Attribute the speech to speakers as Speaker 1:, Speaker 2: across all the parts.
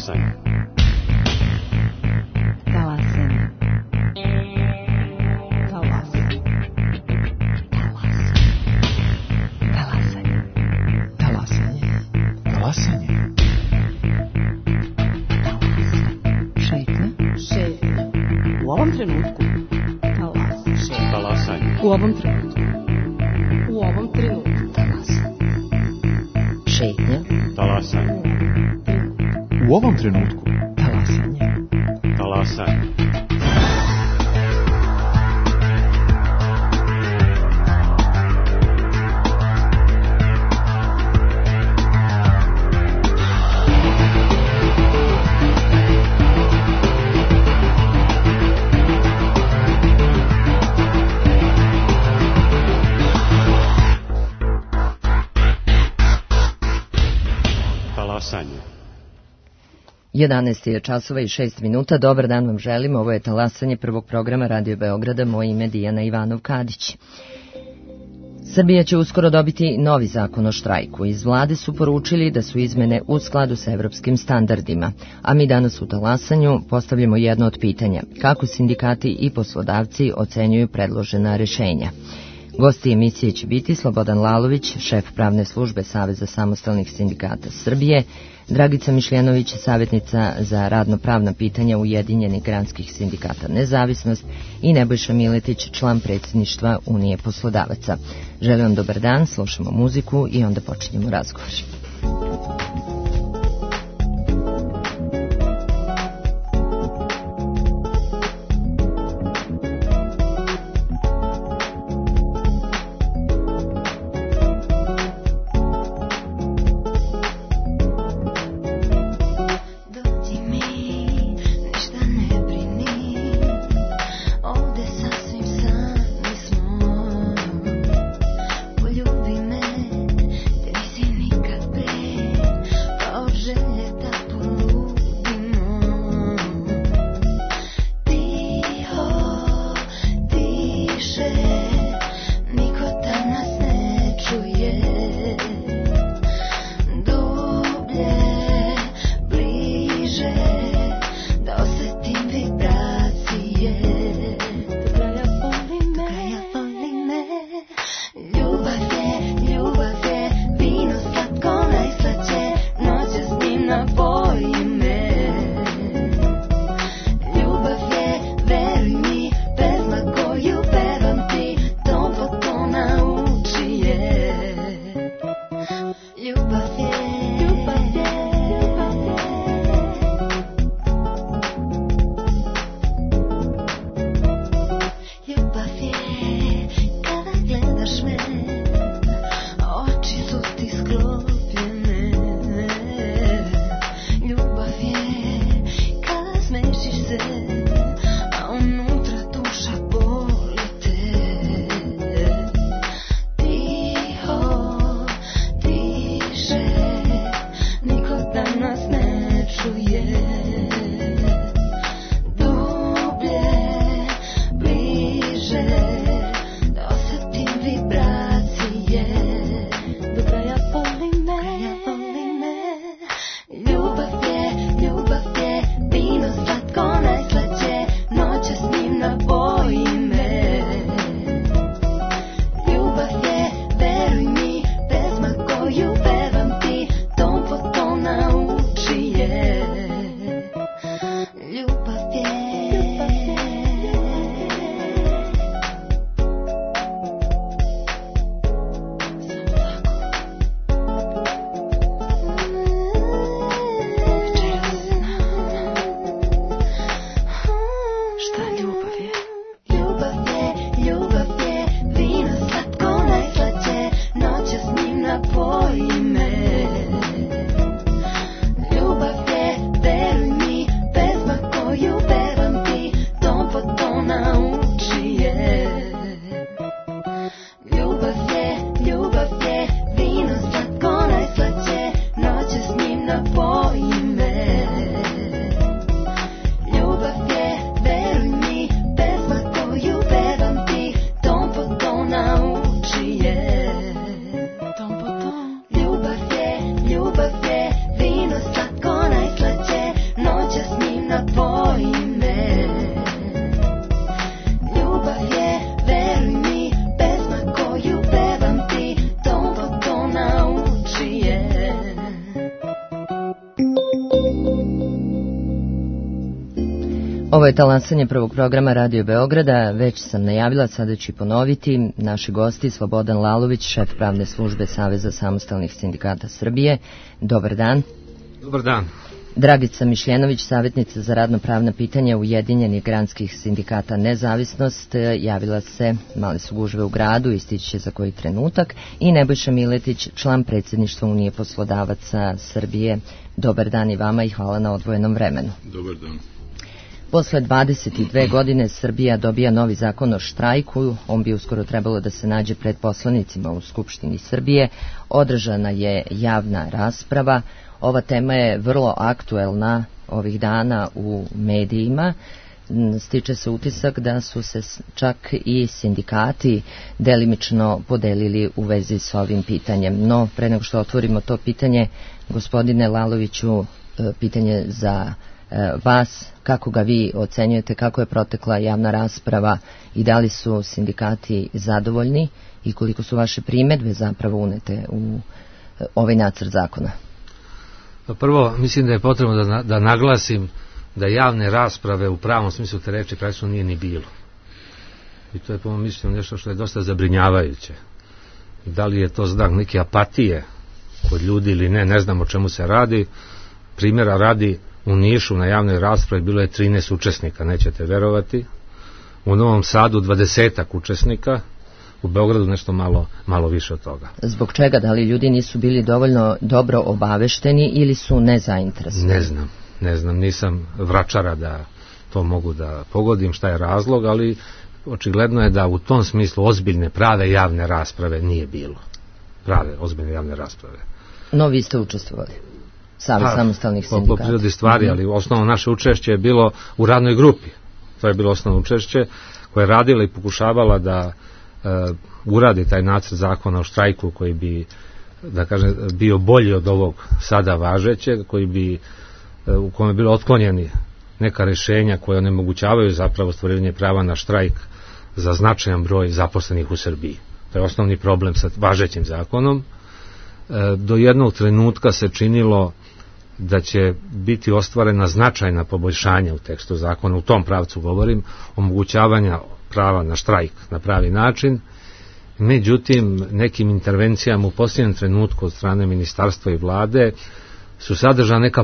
Speaker 1: Talasanje.
Speaker 2: Talasanje. Talasanje. Talasanje.
Speaker 3: Talasanje.
Speaker 2: Šetnja. U ovom trenutku.
Speaker 1: Talasanje.
Speaker 2: U ovom trenutku. U ovom trenutku. Šetnja.
Speaker 1: Talasanje.
Speaker 3: U ovom trenutku.
Speaker 2: Talasanje.
Speaker 1: Talasanje. Talasanje.
Speaker 4: 11 je časova i 6 minuta. Dobar dan vam želim. Ovo je Talasanje prvog programa Radio Beograda. Moje ime Dijana Ivanov-Kadić. Srbija će uskoro dobiti novi zakon o štrajku. Iz vlade su poručili da su izmene u skladu sa evropskim standardima. A mi danas u Talasanju postavljamo jedno od pitanja. Kako sindikati i poslodavci ocenjuju predložena rešenja? Gosti emisije će biti Slobodan Lalović, šef pravne službe Saveza samostalnih sindikata Srbije, Dragica Mišljenović, savjetnica za radno-pravna pitanja Ujedinjenih granskih sindikata Nezavisnost i Nebojša Miletić, član predsjedništva Unije poslodavaca. Želim vam dobar dan, slušamo muziku i onda počinjemo razgovor. Ovo je talasanje prvog programa Radio Beograda, već sam najavila, sada ću i ponoviti. Naši gosti, Slobodan Lalović, šef pravne službe Saveza samostalnih sindikata Srbije. Dobar dan.
Speaker 5: Dobar dan.
Speaker 4: Dragica Mišljenović, savjetnica za radno-pravna pitanja Ujedinjenih granskih sindikata Nezavisnost, javila se, mali su gužve u gradu, istići će za koji trenutak. I Nebojša Miletić, član predsjedništva Unije poslodavaca Srbije. Dobar dan i vama i hvala na odvojenom vremenu.
Speaker 5: Dobar dan.
Speaker 4: Posle 22 godine Srbija dobija novi zakon o štrajku, on bi uskoro trebalo da se nađe pred poslanicima u Skupštini Srbije. Održana je javna rasprava. Ova tema je vrlo aktuelna ovih dana u medijima. Stiče se utisak da su se čak i sindikati delimično podelili u vezi s ovim pitanjem. No, pre nego što otvorimo to pitanje, gospodine Laloviću, pitanje za vas, kako ga vi ocenjujete, kako je protekla javna rasprava i da li su sindikati zadovoljni i koliko su vaše primedbe zapravo unete u ovaj nacrt zakona?
Speaker 5: Prvo, mislim da je potrebno da naglasim da javne rasprave u pravom smislu te reči praktično nije ni bilo. I to je po mom mišljenju nešto što je dosta zabrinjavajuće. Da li je to znak neke apatije kod ljudi ili ne, ne znam o čemu se radi. Primjera radi, u Nišu na javnoj raspravi bilo je 13 učesnika, nećete verovati. U Novom Sadu 20 učesnika, u Beogradu nešto malo više od toga.
Speaker 4: Zbog čega? Da li ljudi nisu bili dovoljno dobro obavešteni ili su nezainteresovani?
Speaker 5: Ne znam, nisam vračara da to mogu da pogodim šta je razlog, ali očigledno je da u tom smislu ozbiljne prave javne rasprave nije bilo. Prave ozbiljne javne rasprave.
Speaker 4: No, vi ste učestvovali. Savez samostalnih sindikata.
Speaker 5: Po prirodi stvari, ali osnovno naše učešće je bilo u radnoj grupi. To je bilo osnovno učešće koje je radila i pokušavala da uradi taj nacrt zakona o štrajku koji bi, da kažem, bio bolji od ovog sada važećeg, koji bi, u kome je bilo otklonjeni neka rešenja koje onemogućavaju zapravo stvarivanje prava na štrajk za značajan broj zaposlenih u Srbiji. To je osnovni problem sa važećim zakonom. Do jednog trenutka se činilo da će biti ostvarena značajna poboljšanja u tekstu zakona, u tom pravcu govorim, omogućavanja prava na štrajk na pravi način. Međutim, nekim intervencijama u posljednjem trenutku od strane ministarstva i vlade su sadržana neka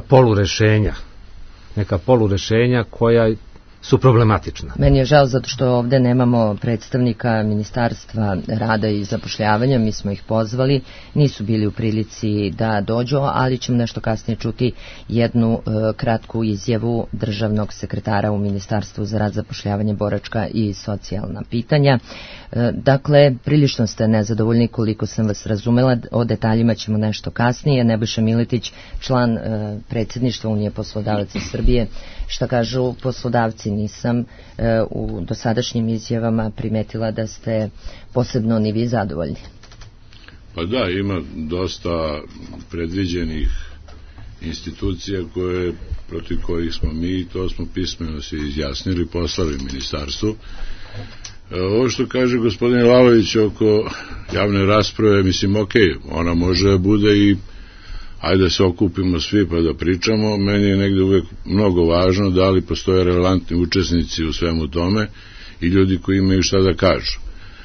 Speaker 5: polurešenja koja su problematična.
Speaker 4: Meni je žao zato što ovde nemamo predstavnika Ministarstva rada i zapošljavanja, mi smo ih pozvali, nisu bili u prilici da dođu, ali ćemo nešto kasnije čuti jednu kratku izjavu državnog sekretara u Ministarstvu za rad, zapošljavanje, boračka i socijalna pitanja. Dakle, prilično ste nezadovoljni koliko sam vas razumela, o detaljima ćemo nešto kasnije. Nebojša Miletić, član predsjedništva Unije poslodavaca Srbije, šta kažu poslodavci? Nisam u dosadašnjim izjavama primetila da ste posebno ni vi zadovoljni.
Speaker 6: Pa da, ima dosta predviđenih institucija protiv kojih smo mi, to smo pismeno se izjasnili, poslali ministarstvu. Ovo što kaže gospodin Lalović oko javne rasprave, mislim, ona može da bude i ajde da se okupimo svi pa da pričamo. Meni je negde uvek mnogo važno da li postoje relevantni učesnici u svemu tome i ljudi koji imaju šta da kažu.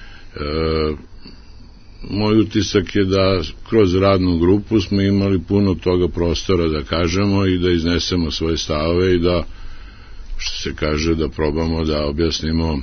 Speaker 6: Moj utisak je da kroz radnu grupu smo imali puno toga prostora da kažemo i da iznesemo svoje stavove i da, što se kaže, da probamo da objasnimo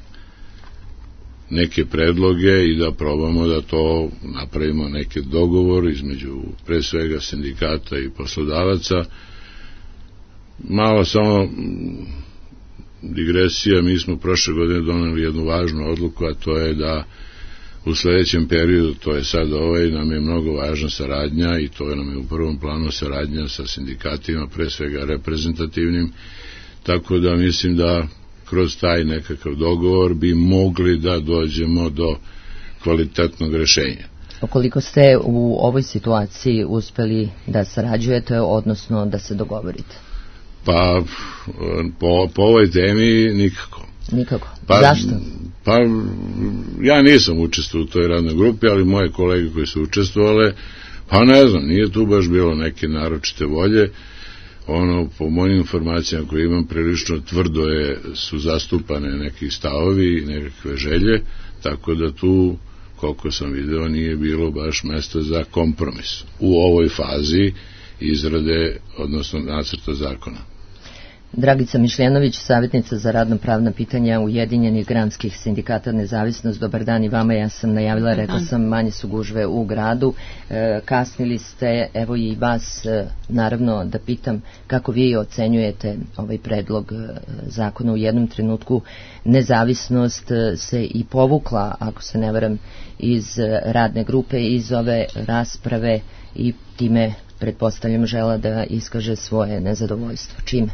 Speaker 6: neke predloge i da probamo da to napravimo neki dogovor između pre svega sindikata i poslodavaca. Malo samo digresija, mi smo prošle godine doneli jednu važnu odluku, a to je da u sledećem periodu, to je sad nam je mnogo važna saradnja i to nam je u prvom planu saradnja sa sindikatima, pre svega reprezentativnim, tako da mislim da kroz taj nekakav dogovor bi mogli da dođemo do kvalitetnog rešenja.
Speaker 4: Koliko ste u ovoj situaciji uspeli da sarađujete, odnosno da se dogovorite?
Speaker 6: Pa, po ovoj temi nikako.
Speaker 4: Nikako? Zašto?
Speaker 6: Pa, ja nisam učestvovao u toj radnoj grupi, ali moje kolege koji su učestvovale, pa ne znam, nije tu baš bilo neke naročite volje. po mojim informacijama koje imam, prilično tvrdo su zastupane neki stavovi i nekakve želje, tako da tu, koliko sam video, nije bilo baš mesta za kompromis u ovoj fazi izrade, odnosno nacrta zakona.
Speaker 4: Dragica Mišljanović, savjetnica za radno-pravna pitanja Ujedinjenih granskih sindikata Nezavisnost. Dobar dan i vama. Ja sam najavila, rekla sam, manje su gužve u gradu. Kasnili ste, evo i vas, naravno, da pitam kako vi ocenjujete ovaj predlog zakona. U jednom trenutku Nezavisnost se i povukla, ako se ne varam, iz radne grupe, iz ove rasprave i time, pretpostavljam, žela da iskaže svoje nezadovoljstvo. Čime?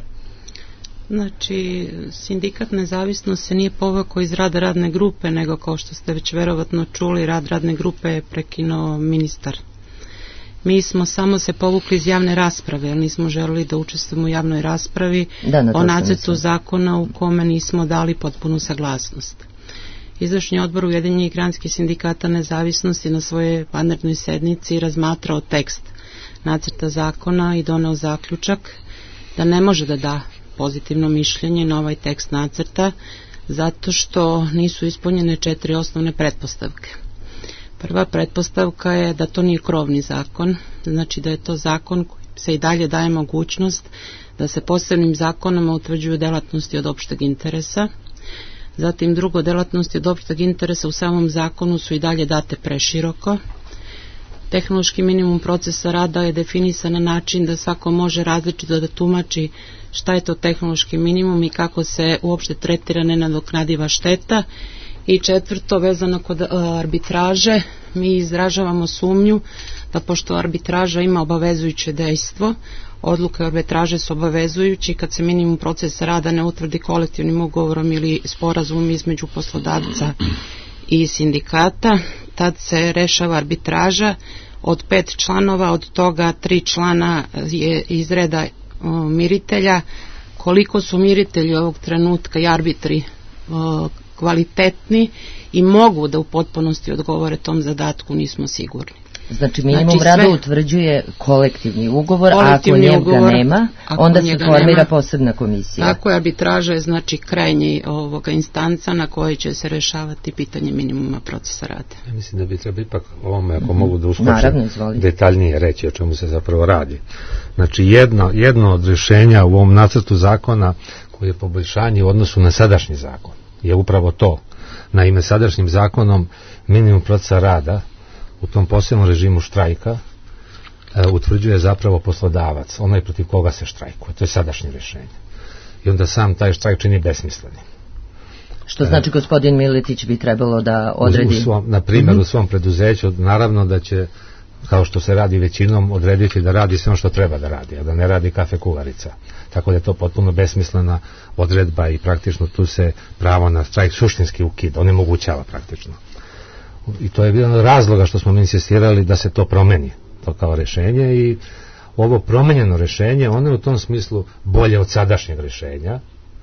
Speaker 7: Znači, sindikat Nezavisnost se nije povukao iz rada radne grupe, nego, kao što ste već verovatno čuli, rad radne grupe je prekinuo ministar. Mi smo samo se povukli iz javne rasprave, jer nismo želeli da učestvujemo u javnoj raspravi o nacrtu zakona u kome nismo dali potpunu saglasnost. Izvršni odbor Ujedinjenih granskih sindikata Nezavisnosti na svojoj vanrednoj sednici razmatrao tekst nacrta zakona i doneo zaključak da ne može da da pozitivno mišljenje na ovaj tekst nacrta zato što nisu ispunjene 4 osnovne pretpostavke. Prva pretpostavka je da to nije krovni zakon, znači da je to zakon koji se i dalje daje mogućnost da se posebnim zakonama utvrđuju delatnosti od opšteg interesa. Zatim drugo, delatnosti od opšteg interesa u samom zakonu su i dalje date preširoko. Tehnološki minimum procesa rada je definisan na način da svako može različito da tumači šta je to tehnološki minimum i kako se uopšte tretira nenadoknadiva šteta. I četvrto, vezano kod arbitraže, mi izražavamo sumnju da pošto arbitraža ima obavezujuće dejstvo, odluke arbitraže su obavezujući kad se minimum procesa rada ne utvrdi kolektivnim ugovorom ili sporazumom između poslodavca i sindikata, tad se rešava arbitraža od 5 članova, od toga 3 člana je iz reda miritelja. Koliko su miritelji ovog trenutka i arbitri kvalitetni i mogu da u potpunosti odgovore tom zadatku, nismo sigurni.
Speaker 4: Znači minimum rada utvrđuje kolektivni ugovor, a ako njega nema, onda se formira posebna komisija.
Speaker 7: Tako je, arbitraža je znači krajnji instanca na kojoj će se rešavati pitanje minimuma procesa rada.
Speaker 5: Ja mislim da bi trebalo ipak ovome, ako mogu da uskočim, detaljnije reći o čemu se zapravo radi. Znači jedno od rješenja u ovom nacrtu zakona koji je poboljšanje u odnosu na sadašnji zakon je upravo to. Naime, sadašnjim zakonom minimum procesa rada u tom posebnom režimu štrajka utvrđuje zapravo poslodavac, onaj protiv koga se štrajkuje. To je sadašnje rješenje. I onda sam taj štrajk čini besmislenim.
Speaker 4: Što znači gospodin Miletić bi trebalo da odredi?
Speaker 5: Na primjer, u svom preduzeću, naravno da će, kao što se radi većinom, odrediti da radi sve ono što treba da radi, a da ne radi kafe kuvarica. Tako da je to potpuno besmislena odredba i praktično tu se pravo na štrajk suštinski ukida, onemogućava praktično. I to je jedan od razloga što smo mi insistirali da se to promeni, to kao rješenje, i ovo promenjeno rješenje, ono je u tom smislu bolje od sadašnjeg rješenja,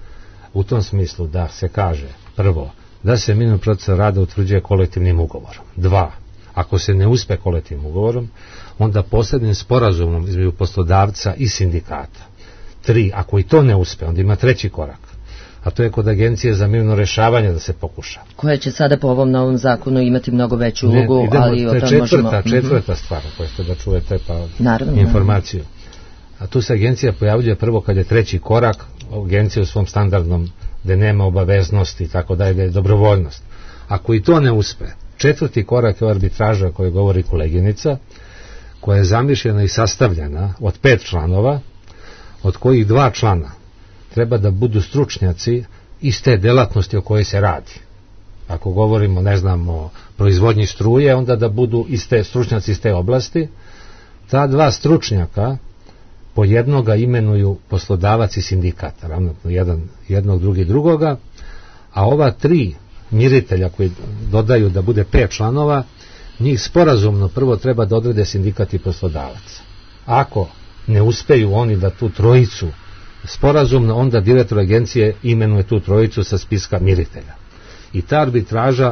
Speaker 5: u tom smislu da se kaže, prvo, da se minimum procesa rada utvrđuje kolektivnim ugovorom. 2, ako se ne uspe kolektivnim ugovorom, onda posebnim sporazumom između poslodavca i sindikata. 3, ako i to ne uspe, onda ima 3. korak, a to je kod agencije za mirno rešavanje da se pokuša.
Speaker 4: Koja će sada po ovom novom zakonu imati mnogo veću ulogu, ali o tom možemo...
Speaker 5: Četvrta stvar koju ste da čujete, pa informaciju. A tu se agencija pojavljuje prvo kad je 3. korak, agencija u svom standardnom, gde nema obaveznosti i tako dalje, gde je dobrovoljnost. Ako i to ne uspe, 4. korak je arbitraža koju govori koleginica, koja je zamišljena i sastavljena od 5 članova, od kojih 2 člana treba da budu stručnjaci iz te delatnosti o kojoj se radi. Ako govorimo, ne znam, o proizvodnji struje, onda da budu stručnjaci iz te oblasti. Ta 2 stručnjaka po jednoga imenuju poslodavac i sindikat, ravnatno jednog, drugi drugoga, a ova 3 miritelja koji dodaju da bude 5 članova, njih sporazumno prvo treba da odrede sindikat i poslodavac. Ako ne uspeju oni da tu trojicu sporazumno, onda direktor agencije imenuje tu trojicu sa spiska miritelja. I ta arbitraža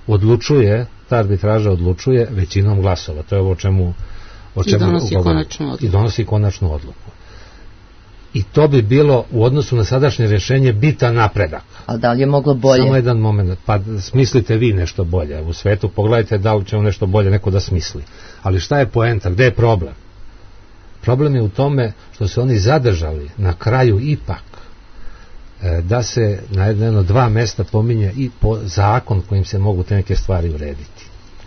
Speaker 5: odlučuje većinom glasova. To je ovo o čemu
Speaker 7: i donosi konačnu odluku.
Speaker 5: I donosi konačnu odluku. i to bi bilo u odnosu na sadašnje rješenje bitan napredak.
Speaker 4: Ali da li je moglo bolje?
Speaker 5: Samo jedan moment, pa smislite vi nešto bolje. U svetu pogledajte da li će nešto bolje neko da smisli. Ali šta je poenta, gde je problem? Problem je u tome što se oni zadržali na kraju ipak da se na jedno 2 mesta pominje i po zakon kojim se mogu te neke stvari urediti.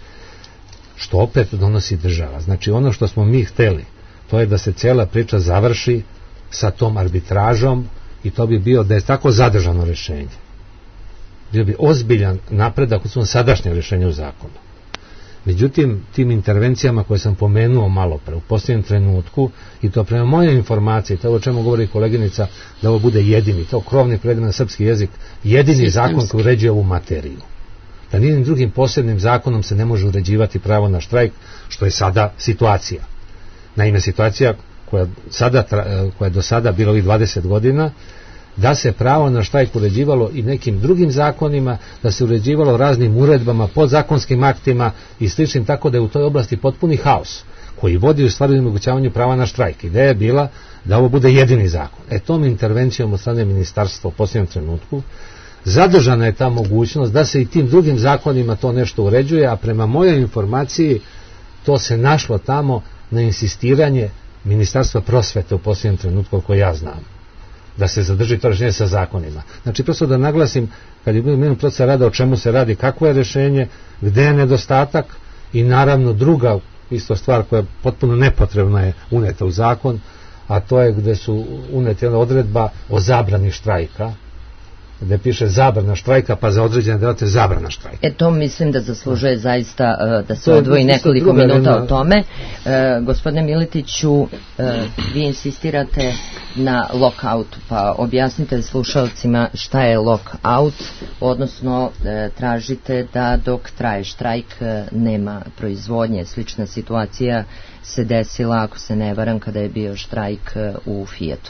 Speaker 5: Što opet donosi država. Znači ono što smo mi hteli, to je da se cijela priča završi sa tom arbitražom i to bi bio da je tako zadržano rješenje. Bio bi ozbiljan napredak u svom sadašnjem rješenju u zakonu. Međutim, tim intervencijama koje sam pomenuo malo pre, u posljednjem trenutku, i to prema mojoj informaciji, to je o čemu govori koleginica, da ovo bude jedini, to krovni preveden na srpski jezik, jedini zakon koji uređuje ovu materiju. Da nijednim drugim posebnim zakonom se ne može uređivati pravo na štrajk, što je sada situacija. Naime, situacija koja je do sada bila ovih 20 godina, da se pravo na štrajk uređivalo i nekim drugim zakonima, da se uređivalo raznim uredbama, podzakonskim aktima i sličnim, tako da je u toj oblasti potpuni haos koji vodi u stvari omogućavanju prava na štrajk. Ideja je bila da ovo bude jedini zakon. Tom intervencijom od strane ministarstva u posljednjem trenutku zadržana je ta mogućnost da se i tim drugim zakonima to nešto uređuje, a prema mojoj informaciji to se našlo tamo na insistiranje Ministarstva prosvete u posljednjem trenutku, koji ja znam, da se zadrži to rješenje sa zakonima. Znači, prosto da naglasim, kad je bilo minut procesa rada, o čemu se radi, kakvo je rješenje, gde je nedostatak i naravno druga isto stvar koja je potpuno nepotrebna je uneta u zakon, a to je gde su uneti jedna odredba o zabrani štrajka, gde piše zabrana štrajka, pa za određene delatnosti zabrana štrajka.
Speaker 4: To mislim da zaslužuje zaista da se odvoji nekoliko minuta o tome. Gospodine Miletiću, vi insistirate na lockoutu, pa objasnite slušalcima šta je lockout, odnosno tražite da dok traje štrajk nema proizvodnje. Slična situacija se desila, ako se ne varam, kada je bio štrajk u Fijatu.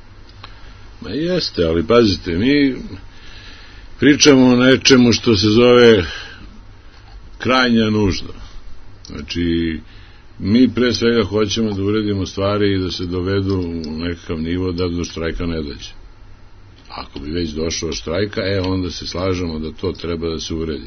Speaker 6: Ma jeste, ali pazite, mi pričamo o nečemu što se zove krajnja nužda. Znači, mi pre svega hoćemo da uredimo stvari i da se dovedu u nekakav nivo da do štrajka ne dođe. Ako bi već došao štrajka, onda se slažemo da to treba da se uredi.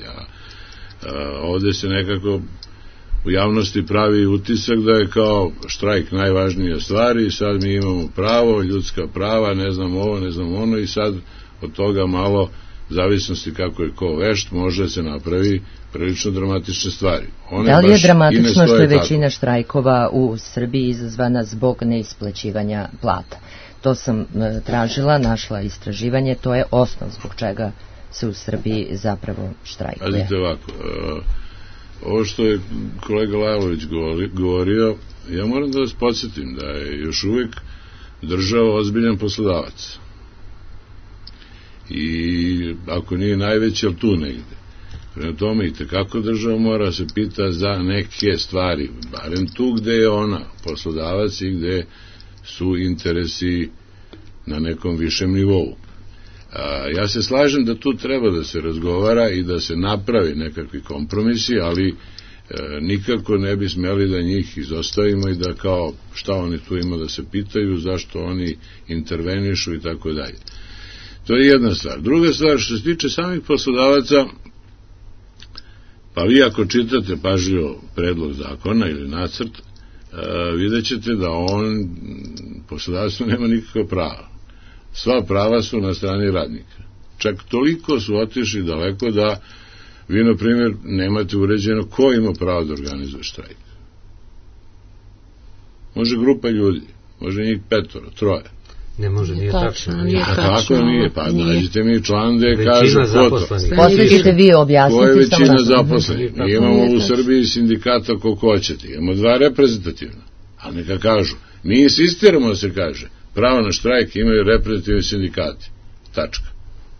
Speaker 6: Ovde se nekako u javnosti pravi utisak da je kao štrajk najvažnija stvar i sad mi imamo pravo, ljudska prava, ne znam ovo, ne znam ono, i sad od toga malo zavisnosti kako je ko vešt može se napravi prilično dramatične stvari.
Speaker 4: Da li je dramatično što je većina štrajkova u Srbiji izazvana zbog neisplaćivanja plata? To sam tražila, našla istraživanje, to je osnov zbog čega se u Srbiji zapravo štrajkuje.
Speaker 6: Pazite ovako, ovo što je kolega Lajlović govorio, ja moram da vas podsjetim da je još uvijek država ozbiljan poslodavac. I ako nije najveći, ali tu negde. Prema tome, i tekako država mora se pita za neke stvari, barem tu gde je ona poslodavac i gde su interesi na nekom višem nivou. Ja se slažem da tu treba da se razgovara i da se napravi nekakvi kompromisi, ali nikako ne bi smeli da njih izostavimo i da kao šta oni tu ima da se pitaju, zašto oni intervenišu i tako dalje. To je jedna stvar. Druga stvar, što se tiče samih poslodavaca, pa vi ako čitate pažljivo predlog zakona ili nacrt, vidjet ćete da poslodavac nema nikakva prava. Sva prava su na strani radnika. Čak toliko su otišli daleko da vi, na primjer, nemate uređeno ko ima pravo da organizuje štrajk. Može grupa ljudi, može njih 5, 3.
Speaker 5: Ne može, nije tačno.
Speaker 6: A kako nije? Pa nađite mi član gde kaže ko to.
Speaker 4: Posledite vi objasniti.
Speaker 6: Ko je većina zaposlenih? Mi imamo u Srbiji sindikata koliko hoćete. Imamo 2 reprezentativna. A neka kažu. Mi insistiramo da se kaže. Pravo na štrajk imaju reprezentativni sindikati. Tačka.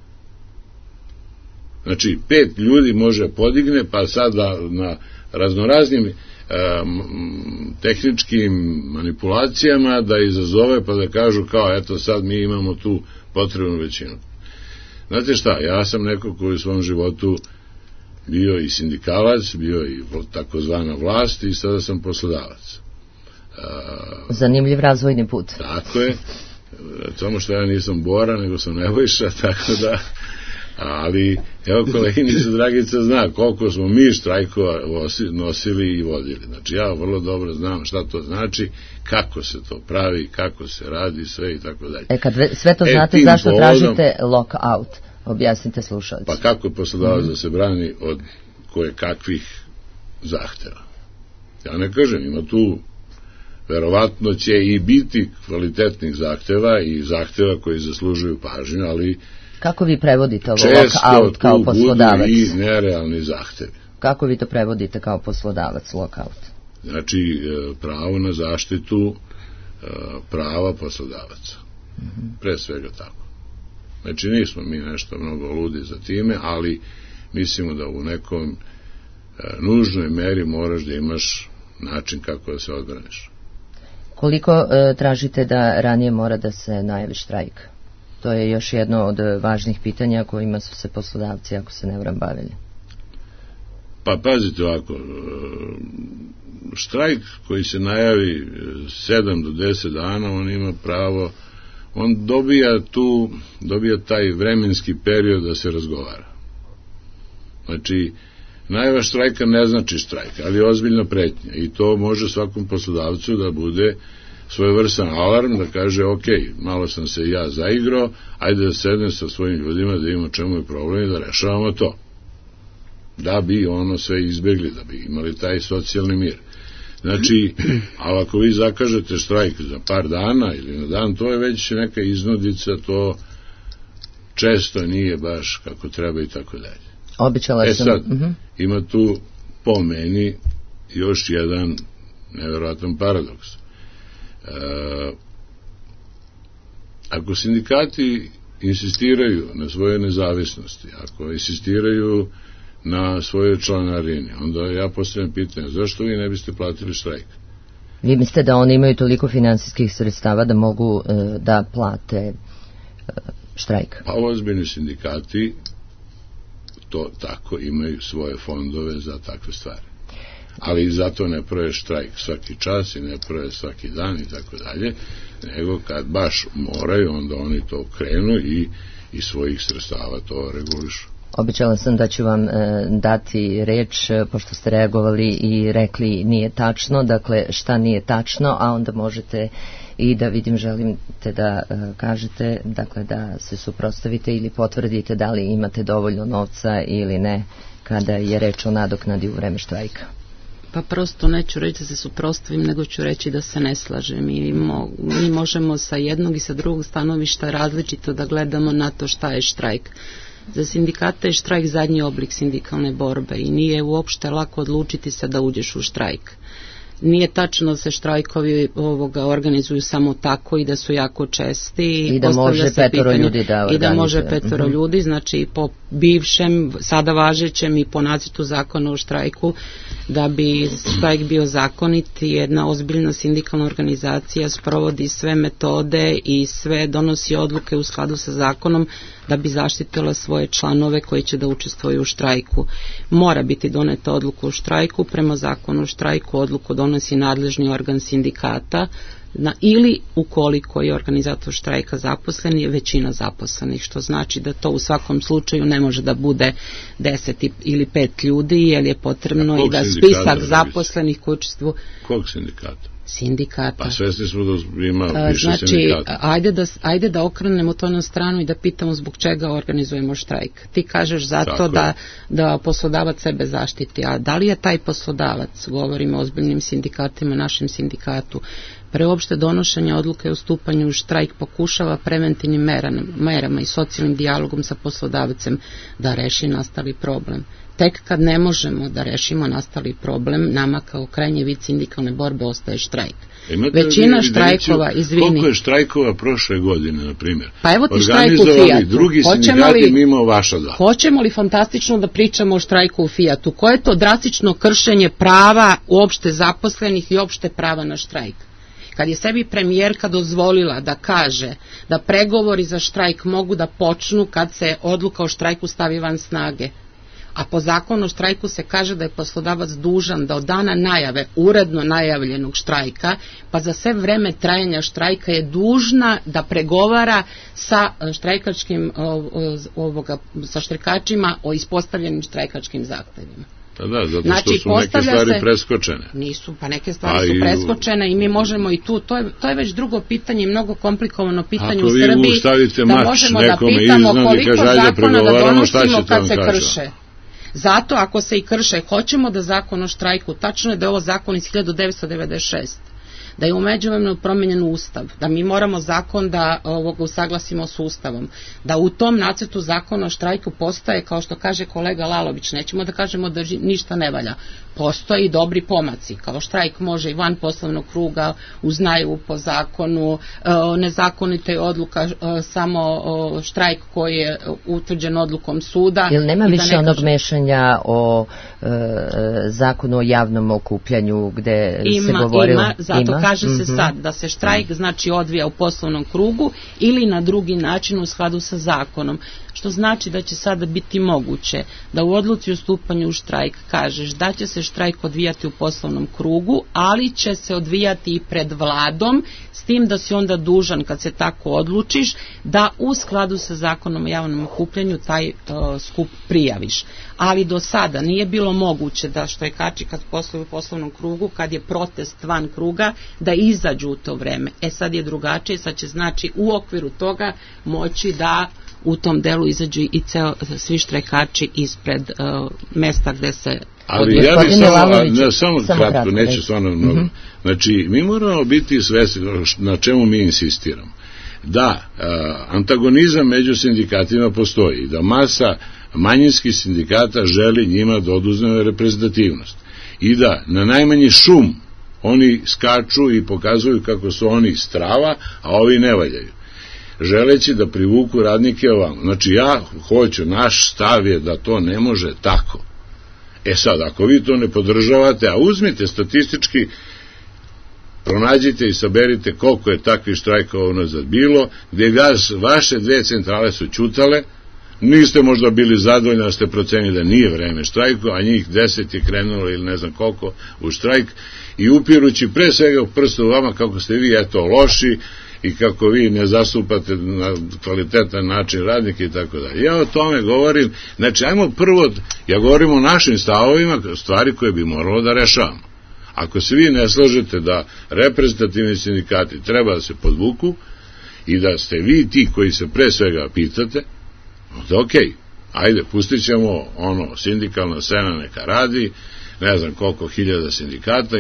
Speaker 6: Znači, 5 ljudi može podigne, pa sad na raznoraznim tehničkim manipulacijama da izazove pa da kažu kao eto sad mi imamo tu potrebnu većinu. Znate šta, ja sam neko koji u svom životu bio i sindikalac, bio i takozvana vlast i sada sam poslodavac.
Speaker 4: Zanimljiv razvojni put.
Speaker 6: Tako je. Samo što ja nisam Bora, nego sam Nebojša, tako da, ali evo koleginica Dragica zna koliko smo mi štrajkova nosili i vodili. Znači ja vrlo dobro znam šta to znači, kako se to pravi, kako se radi, sve i tako dalje.
Speaker 4: Kad sve to znate, zašto tražite lockout? Objasnite slušalci.
Speaker 6: Pa kako je poslodavac da se brani od koje kakvih zahteva? Ja ne kažem, ima tu, verovatno će i biti kvalitetnih zahteva i zahteva koji zaslužuju pažnju, ali
Speaker 4: kako vi prevodite ovo lockout kao poslodavac?
Speaker 6: Često tu budu i nerealni zahtevi.
Speaker 4: Kako vi to prevodite kao poslodavac, lockout?
Speaker 6: Znači, pravo na zaštitu prava poslodavaca. Pre svega tako. Znači, nismo mi nešto mnogo ludi za time, ali mislimo da u nekom nužnoj meri moraš da imaš način kako da se odbraniš.
Speaker 4: Koliko tražite da ranije mora da se najavi štrajk? To je još jedno od važnih pitanja kojima su se poslodavci, ako se ne varam, bavili.
Speaker 6: Pa pazite ovako, štrajk koji se najavi 7 do 10 dana, on ima pravo, on dobija taj vremenski period da se razgovara. Znači, najava štrajka ne znači štrajk, ali je ozbiljna pretnja i to može svakom poslodavcu da bude svojevrstan alarm, da kaže ok, malo sam se ja zaigrao, ajde da sedem sa svojim ljudima da imamo čemu je problem i da rešavamo to. Da bi ono sve izbjegli, da bi imali taj socijalni mir. Znači, ali ako vi zakažete štrajk za par dana ili na dan, to je već neka iznudica, to često nije baš kako treba i tako dalje.
Speaker 4: Običala sam.
Speaker 6: Sad, ima tu po meni još jedan nevjerojatan paradoks. Ako sindikati insistiraju na svoje nezavisnosti, ako insistiraju na svojoj članarini, onda ja postavljam pitanje, zašto vi ne biste platili štrajk?
Speaker 4: Vi mislite da oni imaju toliko finansijskih sredstava da mogu da plate štrajk?
Speaker 6: Pa ozbiljni sindikati to tako imaju svoje fondove za takve stvari. Ali zato ne prave štrajk svaki čas i ne prave svaki dan i tako dalje, nego kad baš moraju, onda oni to krenu i iz svojih sredstava to regulišu.
Speaker 4: Običala sam da ću vam dati reč, pošto ste reagovali i rekli nije tačno, dakle šta nije tačno, a onda možete i da vidim, želite da kažete, dakle da se suprotstavite ili potvrdite da li imate dovoljno novca ili ne kada je reč o nadoknadi u vreme štrajka.
Speaker 7: Pa prosto neću reći da se suprotstavim, nego ću reći da se ne slažem. Mi možemo sa jednog i sa drugog stanovišta različito da gledamo na to šta je štrajk. Za sindikate je štrajk zadnji oblik sindikalne borbe i nije uopšte lako odlučiti se da uđeš u štrajk. Nije tačno da se štrajkovi organizuju samo tako i da su jako česti
Speaker 4: i da može petoro ljudi da organizuje.
Speaker 7: I da može petoro ljudi, znači po bivšem, sada važećem i po nacrtu zakona o štrajku, da bi štrajk bio zakonit, jedna ozbiljna sindikalna organizacija sprovodi sve metode i sve donosi odluke u skladu sa zakonom da bi zaštitila svoje članove koji će da učestvuju u štrajku. Mora biti doneta odluka o štrajku, prema zakonu o štrajku odluku donosi nadležni organ sindikata ili ukoliko je organizator štrajka zaposlen je većina zaposlenih, što znači da to u svakom slučaju ne može da bude 10 ili 5 ljudi, jer je potrebno i da spisak zaposlenih koji učestvuju.
Speaker 6: Kog sindikata?
Speaker 7: Sindikata.
Speaker 6: Pa svesni smo da ima više sindikata.
Speaker 7: Ajde da okrenemo to na stranu i da pitamo zbog čega organizujemo štrajk. Ti kažeš zato da poslodavac sebe zaštiti, a da li je taj poslodavac, govorimo o ozbiljnim sindikatima, našem sindikatu, preopšte donošenje odluke o stupanju u štrajk pokušava preventivnim merama i socijalnim dijalogom sa poslodavcem da reši nastali problem. Tek kad ne možemo da rešimo nastali problem, nama kao krajnji vid sindikalne borbe ostaje štrajk. Većina štrajkova, izvini.
Speaker 6: Koliko je štrajkova prošle godine, na primjer?
Speaker 7: Pa evo ti štrajk u Fijatu.
Speaker 6: Drugi sindikati mimo vaša dva.
Speaker 7: Hoćemo li fantastično da pričamo o štrajku u Fijatu? Koje je to drastično kršenje prava uopšte zaposlenih i opšte prava na štrajk? Kad je sebi premijerka dozvolila da kaže da pregovori za štrajk mogu da počnu kad se odluka o štrajku stavi van snage, A po zakonu o štrajku se kaže da je poslodavac dužan da od dana najave, uredno najavljenog štrajka, pa za sve vreme trajanja štrajka je dužna da pregovara sa štrajkačkim sa štrajkačima o ispostavljenim štrajkačkim zahtevima.
Speaker 6: Da, zato što su neke stvari preskočene.
Speaker 7: Nisu, pa neke stvari su preskočene i mi možemo i tu, to je već drugo pitanje i mnogo komplikovano pitanje u Srbiji.
Speaker 6: Ako vi ustavite
Speaker 7: da
Speaker 6: mač
Speaker 7: možemo da
Speaker 6: nekome
Speaker 7: pitamo
Speaker 6: iznad i
Speaker 7: koliko
Speaker 6: kaže,
Speaker 7: zakona da donosimo kad se
Speaker 6: kaže.
Speaker 7: krše. Zato ako se i krše, hoćemo da zakon o štrajku, tačno je da je ovo zakon iz 1996, da je u međuvremenu promenjen Ustav, da mi moramo zakon da usaglasimo s Ustavom, da u tom nacrtu zakona o štrajku postoje, kao što kaže kolega Lalović, nećemo da kažemo da ništa ne valja, postoje i dobri pomaci, kao štrajk može i van poslovnog kruga, uz najavu po zakonu, nezakonita je odluka samo štrajk koji je utvrđen odlukom suda.
Speaker 4: Ili nema više onog mešanja o zakonu o javnom okupljanju gde se govorilo?
Speaker 7: Zato kaže se sad da se štrajk znači odvija u poslovnom krugu ili na drugi način u skladu sa zakonom, što znači da će sada biti moguće da u odluci o stupanju u štrajk kažeš da će se štrajk odvijati u poslovnom krugu, ali će se odvijati i pred vladom, s tim da si onda dužan kad se tako odlučiš da u skladu sa zakonom o javnom okupljanju taj skup prijaviš. Ali do sada nije bilo moguće da štrajkači kad posluju u poslovnom krugu, kad je protest van kruga, da izađu u to vreme. Sad je drugačije, sad će znači u okviru toga moći da u tom delu izađu i svi štrajkači ispred mesta gde se...
Speaker 6: Ali ja bih samo kratko, neću stvarno mnogo. Znači, mi moramo biti svesni na čemu mi insistiramo. Da, antagonizam među sindikatima postoji i da masa manjinskih sindikata želi njima da oduzme reprezentativnost. I da na najmanji šum oni skaču i pokazuju kako su oni strava, a ovi ne valjaju, želeći da privuku radnike ovamo. Znači ja hoću, naš stav je da to ne može tako. Sad, ako vi to ne podržavate, a uzmite statistički, pronađite i saberite koliko je takvih štrajkova unazad bilo, gde vaše dve centrale su ćutale, niste možda bili zadovoljni, da ste procenili da nije vreme štrajku, a njih 10 je krenulo ili ne znam koliko u štrajk, i upirući pre svega u prstu vama kako ste vi loši i kako vi ne zastupate na kvalitetan način radnike i tako dalje. Ja o tome govorim, znači ajmo prvo, ja govorim o našim stavovima, stvari koje bi moralo da rešavamo. Ako se vi ne slažete da reprezentativni sindikati treba da se podvuku i da ste vi ti koji se pre svega pitate, onda okej, ajde, pustit ćemo sindikalna scena neka radi, ne znam koliko hiljada sindikata i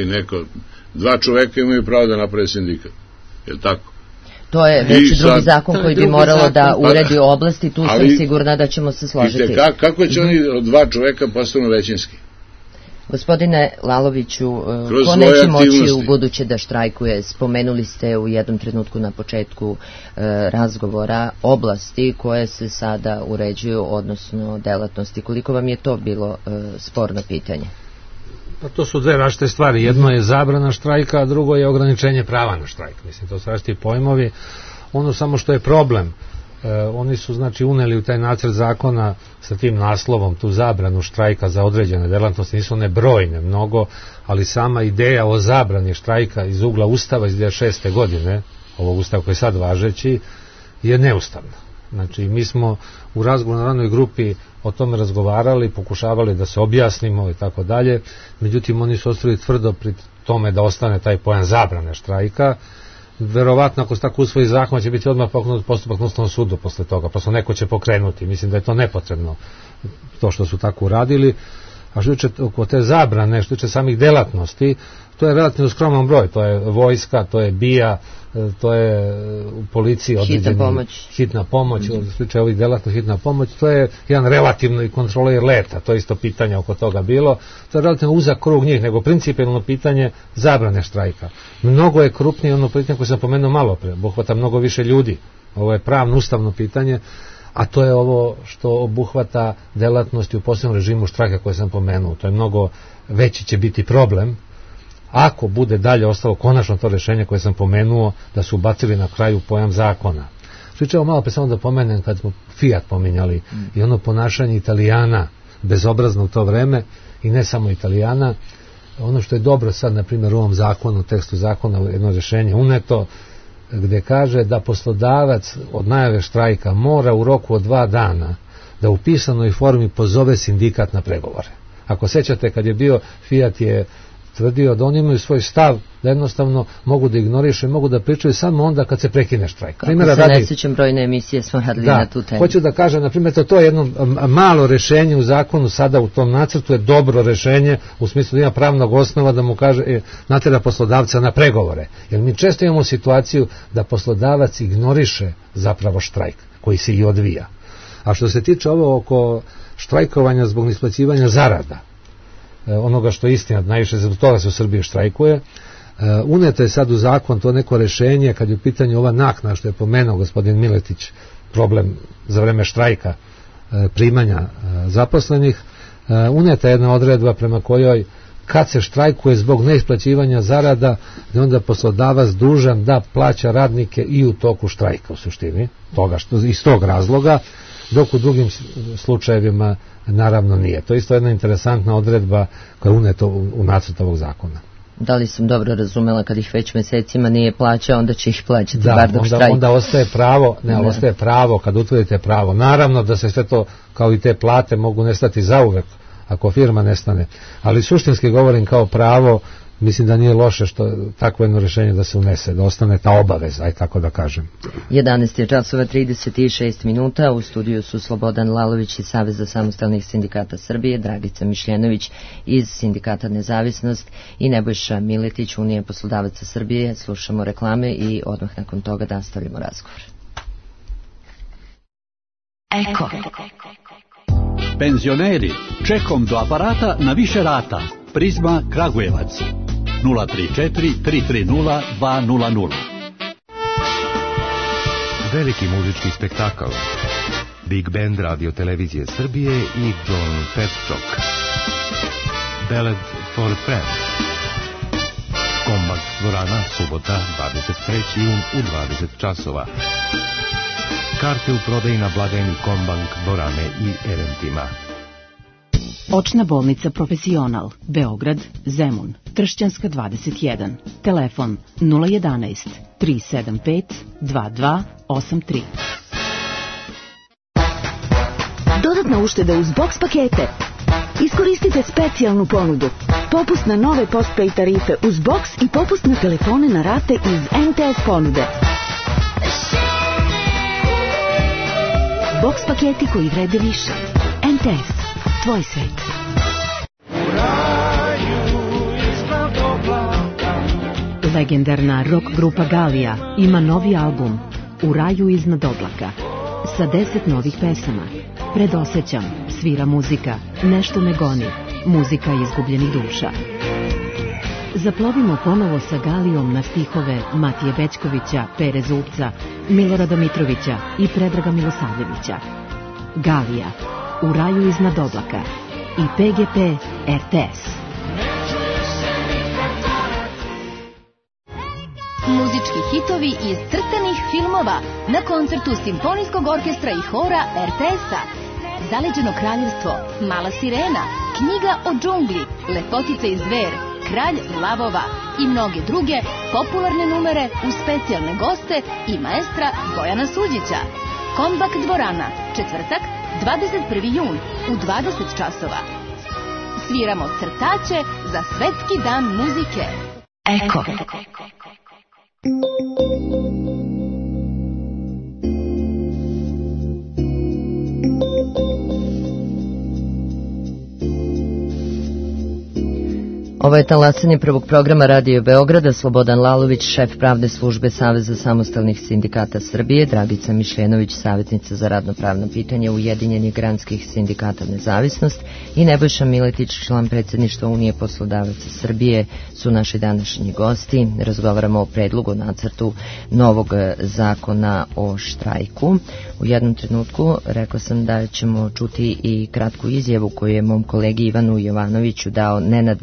Speaker 6: dva čoveka imaju pravo da naprave sindikat. Je li tako?
Speaker 4: To je već drugi zakon koji bi moralo da uredi oblast i tu sam sigurna da ćemo se složiti.
Speaker 6: Kako će oni od dva čoveka postanu većinski?
Speaker 4: Gospodine Laloviću, ko neće moći u buduće da štrajkuje? Spomenuli ste u jednom trenutku na početku razgovora oblasti koje se sada uređuju, odnosno delatnosti. Koliko vam je to bilo sporno pitanje?
Speaker 5: Pa to su dve različite stvari. Jedno je zabrana štrajka, a drugo je ograničenje prava na štrajk. Mislim, to su različiti pojmovi. Ono samo što je problem, oni su znači uneli u taj nacrt zakona sa tim naslovom tu zabranu štrajka za određene delatnosti, nisu one brojne mnogo, ali sama ideja o zabrani štrajka iz ugla Ustava iz 2006. godine, ovog Ustava koji je sad važeći, je neustavna. Znači, mi smo u razgovoru na radnoj grupi o tome razgovarali, pokušavali da se objasnimo i tako dalje, međutim oni su ostali tvrdo pri tome da ostane taj pojam zabrane štrajka. Verovatno ako se tako usvoji zakon će biti odmah pokrenut postupak na Ustavnom sudu posle toga, prosto neko će pokrenuti, mislim da je to nepotrebno to što su tako uradili. A što tiče oko te zabrane, što tiče samih delatnosti, to je relativno skroman broj, to je vojska, to je BIA, to je u policiji hitna pomoć, u slučaju ovih delatnosti hitna pomoć, to je jedan relativno i kontroler leta, to je isto pitanje oko toga bilo, to je relativno uzak krug njih, nego principijelno pitanje zabrane štrajka. Mnogo je krupnije ono pitanje koje sam pomenuo malo pre, obuhvata mnogo više ljudi, ovo je pravno ustavno pitanje, a to je ovo što obuhvata delatnosti u posebnom režimu štrajka koje sam pomenuo, to je mnogo veći će biti problem ako bude dalje ostalo konačno to rješenje koje sam pomenuo da su ubacili na kraju pojam zakona. Što malo pre samo da pomenem kad smo Fiat pominjali i ono ponašanje Italijana bezobrazna u to vreme i ne samo Italijana. Ono što je dobro sad, na primjer, u ovom zakonu, tekstu zakona, jedno rješenje uneto, gde kaže da poslodavac od najave štrajka mora u roku od 2 dana da u pisanoj formi pozove sindikat na pregovore. Ako sećate, kad je bio, Fiat je tvrdio da oni imaju svoj stav, da jednostavno mogu da ignorišu i mogu da pričaju samo onda kad se prekine štrajk.
Speaker 4: Kako se ne sjećam, brojne emisije smo radili na tu temu.
Speaker 5: Hoću da kažem, na primjer, to je jedno malo rešenje u zakonu, sada u tom nacrtu je dobro rešenje, u smislu da ima pravnog osnova da mu kaže, natera poslodavca na pregovore. Jer mi često imamo situaciju da poslodavac ignoriše zapravo štrajk, koji se i odvija. A što se tiče ovo oko štrajkovanja zbog neisplaćivanja zarada, onoga što je istina, najviše zbog toga se u Srbiji štrajkuje, uneto je sad u zakon to neko rešenje kad je u pitanju ova naknada što je pomenuo gospodin Miletić, problem za vreme štrajka primanja zaposlenih. Uneta je jedna odredba prema kojoj kad se štrajkuje zbog neisplaćivanja zarada, da onda poslodavac dužan da plaća radnike i u toku štrajka, u suštini iz tog razloga, dok u drugim slučajevima naravno nije. To je isto jedna interesantna odredba koja je uneta u nacrt ovog zakona.
Speaker 4: Da li sam dobro razumela, kad ih već mesecima nije plaćao, onda će ih plaćati bar dok štrajk?
Speaker 5: Onda ostaje pravo, ostaje pravo kad utvrdite pravo. Naravno da se sve to, kao i te plate, mogu nestati zauvek ako firma nestane. Ali suštinski govorim kao pravo, mislim da nije loše što takvo jedno rješenje da se unese, da ostane ta obaveza, aj tako da kažem.
Speaker 4: 11:36, u studiju su Slobodan Lalović iz Saveza samostalnih sindikata Srbije, Dragica Mišljenović iz Sindikata Nezavisnost i Nebojša Miletić, Unije poslodavaca Srbije. Slušamo reklame i odmah nakon toga nastavljamo razgovor.
Speaker 8: Eko. Penzioneri, čekom do aparata na više rata. Prizma Kragujevac 034 330 200.
Speaker 9: Veliki muzički spektakl. Big Band Radio Televizije Srbije i John Petchok. Ballad for Friends. Kombak dvorana, subota, 23. jun u 20 časova. Karte u prodaji na blagajni Kombank dvorane i eventima.
Speaker 10: Očna bolnica Profesional, Beograd, Zemun, Tršćanska 21, telefon 011 375 2283.
Speaker 11: Dodatna ušteda uz box pakete. Iskoristite specijalnu ponudu. Popust na nove postpay tarife uz box i popust na telefone na rate iz MTS ponude. Box paketi koji vrede više. MTS, tvoj svet.
Speaker 10: Legendarna rock grupa Galija ima novi album U raju iznad oblaka sa 10 novih pesama. Predosećam, svira muzika, nešto me goni, muzika izgubljenih duša. Zaplovimo ponovo sa Galijom na stihove Matije Bećkovića, Pere Zubca, Milorada Mitrovića i Predraga Milosavljevića. Galija, U raju iznad oblaka i PGP RTS.
Speaker 12: Muzički hitovi iz crtanih filmova na koncertu Simfonijskog orkestra i hora RTS-a. Zaleđeno kraljevstvo, Mala sirena, Knjiga o džungli, Lepotica i zver, Kralj lavova i mnoge druge popularne numere uz specijalne goste i maestra Bojana Suđića. Kombak dvorana, četvrtak, 21. jun u 20 časova. Sviramo crtaće za Svetski dan muzike.
Speaker 8: Eko.
Speaker 4: Ovo je talasanje prvog programa Radio Beograda. Slobodan Lalović, šef pravne službe Saveza samostalnih sindikata Srbije, Dragica Mišljenović, savjetnica za radno-pravno pitanje Ujedinjenih granskih sindikata Nezavisnost i Nebojša Miletić, član predsjedništva Unije poslodavaca Srbije, su naši današnji gosti. Razgovaramo o predlogu nacrtu novog zakona o štrajku. U jednom trenutku rekla sam da ćemo čuti i kratku izjavu koju je mom kolegi Ivanu Jovanoviću dao Nenad Nerić,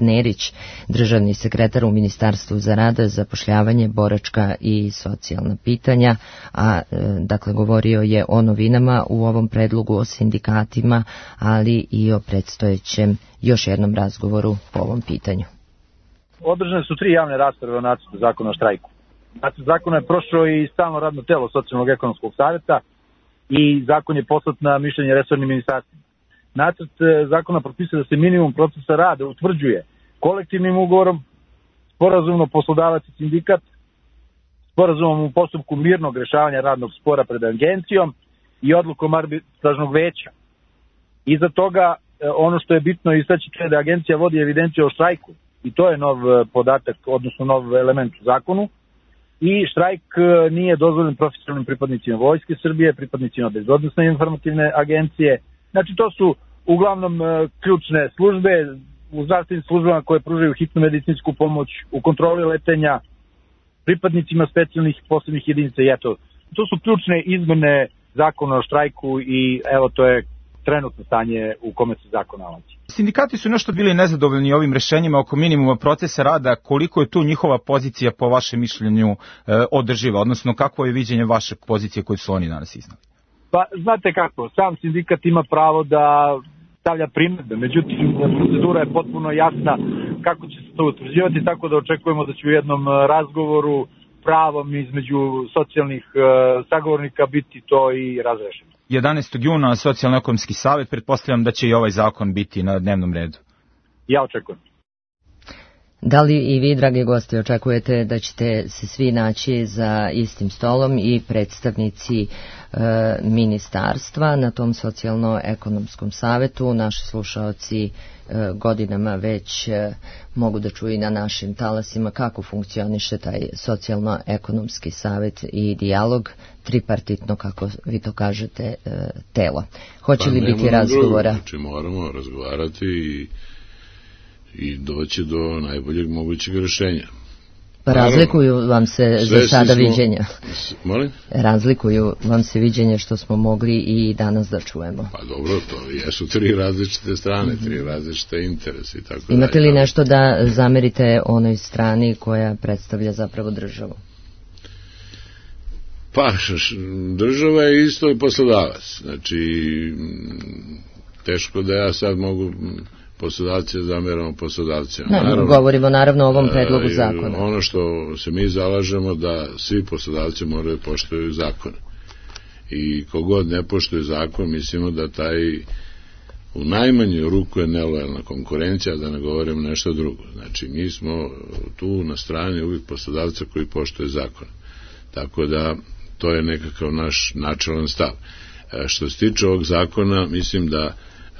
Speaker 4: Đurić, državni sekretar u Ministarstvu za rad, zapošljavanje, boračka i socijalna pitanja, a dakle govorio je o novinama u ovom predlogu, o sindikatima, ali i o predstojećem još jednom razgovoru po ovom pitanju.
Speaker 13: Održane su 3 javne rasprave o nacrtu zakona o štrajku. Nacrt zakona je prošao i stalno radno telo Socijalnog ekonomskog savjeta i zakon je poslat na mišljenje resornim ministarstvima. Nacrt zakona propisuje da se minimum procesa rada utvrđuje kolektivnim ugovorom, sporazumno poslodavac i sindikat, sporazumom u postupku mirnog rešavanja radnog spora pred agencijom i odlukom arbitražnog veća. Iza toga ono što je bitno istaći je da agencija vodi evidenciju o štrajku i to je nov podatak, odnosno nov element u zakonu. I štrajk nije dozvoljen profesionalnim pripadnicima Vojske Srbije, pripadnicima bezbednosne informativne agencije. Znači to su uglavnom ključne službe u zdravstvenim službama koje pružaju hitnu medicinsku pomoć, u kontroli letenja, pripadnicima specijalnih posebnih jedinica. I eto, to su ključne izmene zakona o štrajku i evo to je trenutno stanje u kome se zakon nalazi.
Speaker 14: Sindikati su nešto bili nezadovoljni ovim rešenjima oko minimuma procesa rada. Koliko je tu njihova pozicija po vašem mišljenju održiva, odnosno kako je viđenje vaše pozicije koju su oni danas iznali?
Speaker 13: Pa znate kako, sam sindikat ima pravo da stavlja primedbe, međutim procedura je potpuno jasna kako će se to utvrđivati, tako da očekujemo da će u jednom razgovoru pravom između socijalnih sagovornika biti to i razrešeno.
Speaker 14: 11. juna Socijalno-ekonomski savjet, pretpostavljam da će i ovaj zakon biti na dnevnom redu.
Speaker 13: Ja očekujem.
Speaker 4: Da li i vi, dragi gosti, očekujete da ćete se svi naći za istim stolom i predstavnici ministarstva na tom socijalno-ekonomskom savetu? Naši slušaoci godinama već mogu da čuju na našim talasima kako funkcioniše taj socijalno-ekonomski savet i dijalog, tripartitno, kako vi to kažete, telo. Hoće li biti razgovora?
Speaker 6: Znači moramo razgovarati i doći do najboljeg mogućeg rješenja.
Speaker 4: Pa razlikuju vam se za sada viđenja?
Speaker 6: Molim?
Speaker 4: Razlikuju vam se viđenja što smo mogli i danas da čujemo.
Speaker 6: Pa dobro, to jesu 3 različite strane, 3 različite interese i tako dalje.
Speaker 4: Imate li nešto da zamerite onoj strani koja predstavlja zapravo državu?
Speaker 6: Pa, država je isto i poslodavac. Znači, teško da ja sad mogu poslodavce zameramo poslodavcima.
Speaker 4: Govorimo naravno o ovom predlogu zakona.
Speaker 6: Ono što se mi zalažemo da svi poslodavci moraju poštuju zakone. I kogod ne poštuje zakon, mislimo da taj u najmanju ruku je nelojalna konkurencija, da ne govorimo nešto drugo. Znači, mi smo tu na strani uvijek poslodavca koji poštuje zakon. Tako da, to je nekakav naš načelan stav. Što se tiče ovog zakona, mislim da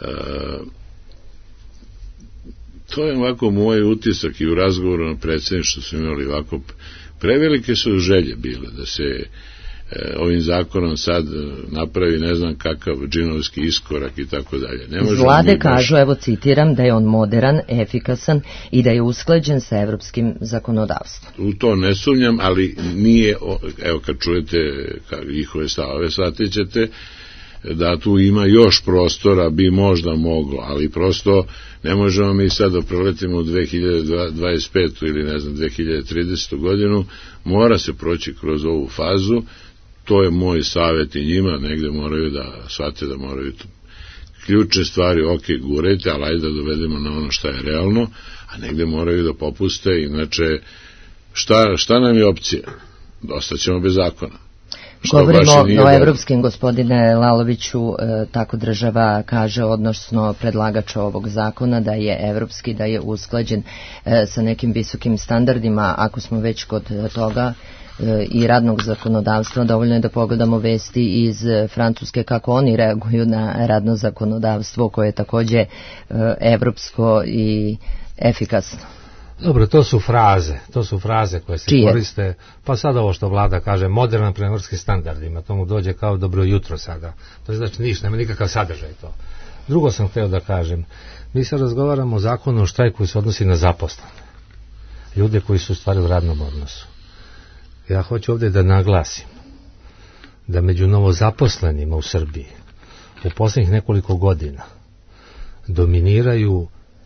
Speaker 6: to je ovako moj utisak i u razgovoru na predsjedništvu smo imali ovako, prevelike su želje bile da se ovim zakonom sad napravi ne znam kakav džinovski iskorak i tako dalje.
Speaker 4: Vlade kažu, evo citiram, da je on moderan, efikasan i da je usklađen sa evropskim zakonodavstvom.
Speaker 6: U to ne sumnjam, ali nije, evo kad čujete njihove stavove, shvatit ćete da tu ima još prostora, bi možda moglo, ali prosto ne možemo mi sad da proletimo u 2025. ili ne znam 2030. godinu, mora se proći kroz ovu fazu, to je moj savjet i njima, negde moraju da shvate da moraju ključne stvari, ok, gurajte, ali ajde da dovedemo na ono šta je realno, a negde moraju da popuste, inače šta nam je opcija? Ostaćemo bez zakona.
Speaker 4: Govorimo o evropskim, gospodine Laloviću, tako država kaže, odnosno predlagač ovog zakona, da je evropski, da je usklađen sa nekim visokim standardima. Ako smo već kod toga i radnog zakonodavstva, dovoljno je da pogledamo vesti iz Francuske kako oni reaguju na radno zakonodavstvo koje je takođe evropsko i efikasno.
Speaker 5: Dobro, to su fraze koje se koriste, pa sada ovo što vlada kaže, moderan prema evropskim standardima, to mu dođe kao dobro jutro sada, to znači ništa, nema nikakav sadržaj to. Drugo sam hteo da kažem, mi se razgovaramo o zakonu o štrajku koji se odnosi na zaposlene, ljude koji su u stvari u radnom odnosu. Ja hoću ovdje da naglasim da među novozaposlenima u Srbiji u posljednjih nekoliko godina dominiraju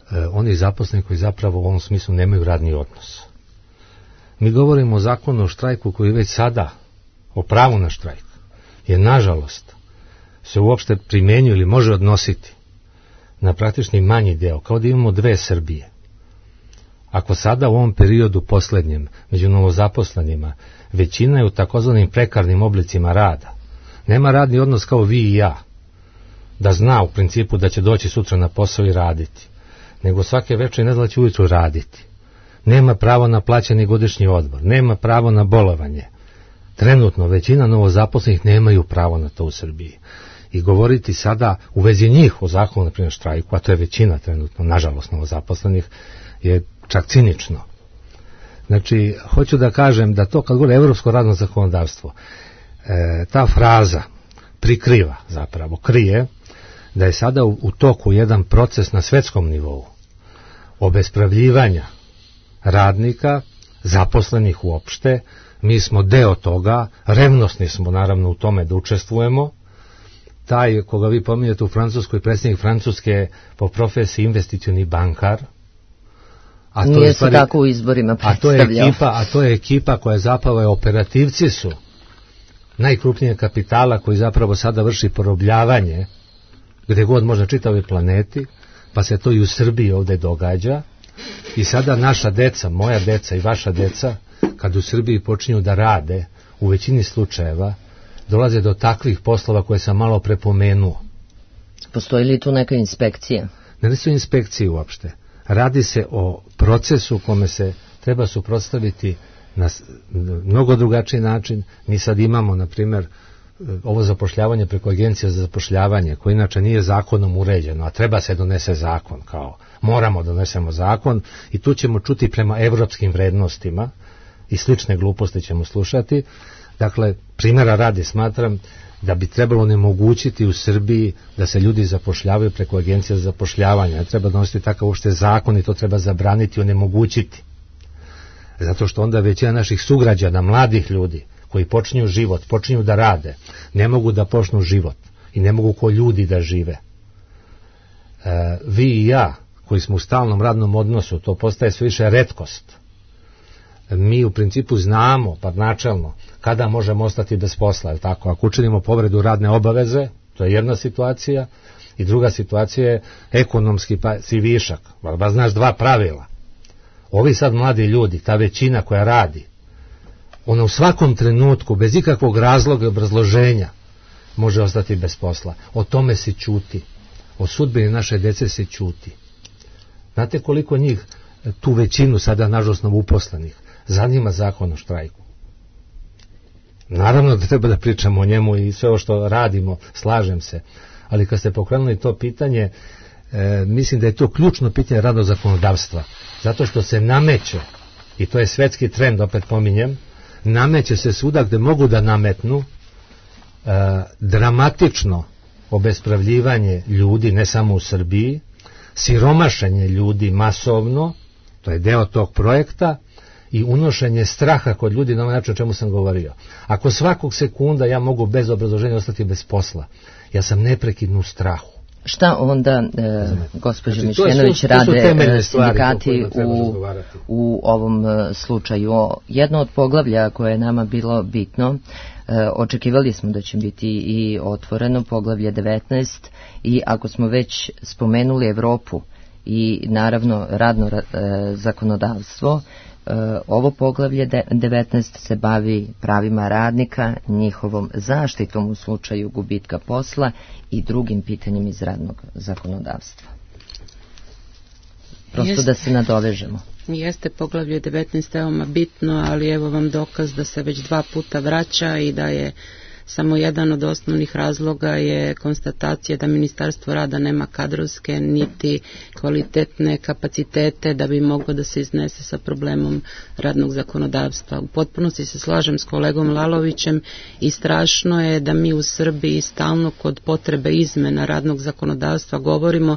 Speaker 5: oni zaposleni koji zapravo u ovom smislu nemaju radni odnos. Mi govorimo o zakonu o štrajku koji već sada, o pravu na štrajk, je nažalost se uopšte primenjuje ili može odnositi na praktični manji deo, kao da imamo dve Srbije. Ako sada u ovom periodu poslednjem među novozaposlenima većina je u takozvanim prekarnim oblicima rada, nema radni odnos kao vi i ja, da zna u principu da će doći sutra na posao i raditi, nego svake večeri ne zna da će ujutru raditi. Nema pravo na plaćeni godišnji odmor, nema pravo na bolovanje. Trenutno većina novozaposlenih nemaju pravo na to u Srbiji. I govoriti sada u vezi njih o zakonu, na primjer štrajku, a to je većina trenutno, nažalost, novozaposlenih, je čak cinično. Znači, hoću da kažem da to kad govori evropsko radno zakonodavstvo, ta fraza prikriva, zapravo krije, da je sada u toku jedan proces na svetskom nivou obespravljivanja radnika, zaposlenih uopšte. Mi smo deo toga, revnosni smo naravno u tome da učestvujemo. Taj koga vi pominjate u Francuskoj, predsjednik Francuske po profesiji investicioni bankar, a to
Speaker 4: nije se tako u izborima predstavljao.
Speaker 5: A to je ekipa koja zapravo je operativci su najkrupnije kapitala koji zapravo sada vrši porobljavanje gde god možda čitavoj planeti, pa se to i u Srbiji ovde događa. I sada naša deca, moja deca i vaša deca, kad u Srbiji počinju da rade, u većini slučajeva dolaze do takvih poslova koje sam malo prepomenuo.
Speaker 4: Postoji li tu neka inspekcija?
Speaker 5: Ne su inspekcije uopšte. Radi se o procesu u kome se treba suprotstaviti na mnogo drugačiji način. Mi sad imamo, na primjer, ovo zapošljavanje preko agencija za zapošljavanje, koje inače nije zakonom uređeno, a treba se donese zakon, kao moramo donesemo zakon, i tu ćemo čuti prema evropskim vrednostima i slične gluposti ćemo slušati. Dakle, primjera radi smatram da bi trebalo onemogućiti u Srbiji da se ljudi zapošljavaju preko agencija za zapošljavanje. Ne treba donositi takav uopšte zakon i to treba zabraniti i onemogućiti. Zato što onda većina naših sugrađana, mladih ljudi, koji počinju život, počinju da rade, ne mogu da počnu život i ne mogu ko ljudi da žive. Vi i ja, koji smo u stalnom radnom odnosu, to postaje sve više retkost. Mi u principu znamo, pa načelno, kada možemo ostati bez posla, je tako? Ako učinimo povredu radne obaveze, to je jedna situacija, i druga situacija je ekonomski višak. Ba znaš dva pravila. Ovi sad mladi ljudi, ta većina koja radi, ona u svakom trenutku, bez ikakvog razloga i obrazloženja, može ostati bez posla. O tome se ćuti. O sudbini naše dece se ćuti. Znate koliko njih, tu većinu sada nažalost uposlenih, zanima zakon o štrajku? Naravno da treba da pričamo o njemu i sve ovo što radimo, slažem se, ali kad ste pokrenuli to pitanje, mislim da je to ključno pitanje radnog zakonodavstva, zato što se nameće, i to je svetski trend, opet pominjem, nameće se svuda gde mogu da nametnu dramatično obespravljivanje ljudi, ne samo u Srbiji, siromašenje ljudi masovno, to je deo tog projekta, i unošenje straha kod ljudi na ovaj način o čemu sam govorio. Ako svakog sekunda ja mogu bez obrazloženja ostati bez posla, ja sam neprekidno u strahu.
Speaker 4: Šta onda, gospođo Mišljenović, rade sindikati u ovom slučaju? Jedno od poglavlja koje je nama bilo bitno, očekivali smo da će biti i otvoreno, poglavlje 19, i ako smo već spomenuli Evropu i naravno radno zakonodavstvo, ovo poglavlje 19 se bavi pravima radnika, njihovom zaštitom u slučaju gubitka posla i drugim pitanjem iz radnog zakonodavstva. Prosto da se nadovežemo.
Speaker 7: Jeste poglavlje 19 veoma bitno, ali evo vam dokaz da se već 2 puta vraća i da je samo jedan od osnovnih razloga je konstatacija da Ministarstvo rada nema kadrovske niti kvalitetne kapacitete da bi moglo da se iznese sa problemom radnog zakonodavstva. U potpunosti se slažem s kolegom Lalovićem i strašno je da mi u Srbiji stalno kod potrebe izmena radnog zakonodavstva govorimo